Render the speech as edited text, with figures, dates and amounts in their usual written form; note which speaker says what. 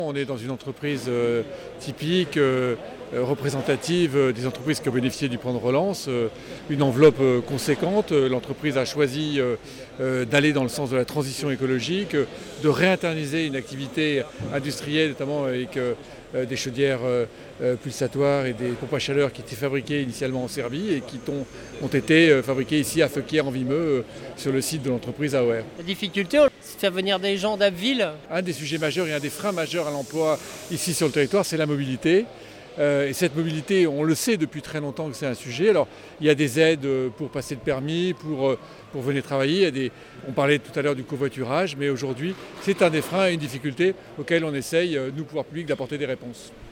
Speaker 1: On est dans une entreprise typique, représentative des entreprises qui ont bénéficié du plan de relance, une enveloppe conséquente. L'entreprise a choisi d'aller dans le sens de la transition écologique, de réinternaliser une activité industrielle, notamment avec des chaudières pulsatoires et des pompes à chaleur qui étaient fabriquées initialement en Serbie et qui ont été fabriquées ici à Feuquières en Vimeux, sur le site de l'entreprise AOR.
Speaker 2: La difficulté, c'est de faire venir des gens d'Abbeville.
Speaker 1: Un des sujets majeurs et un des freins majeurs à l'emploi ici sur le territoire, c'est la mobilité. Et cette mobilité, on le sait depuis très longtemps que c'est un sujet. Alors, il y a des aides pour passer le permis, pour venir travailler. On parlait tout à l'heure du covoiturage, mais aujourd'hui, c'est un des freins et une difficulté auxquels on essaye, nous, pouvoirs publics, d'apporter des réponses.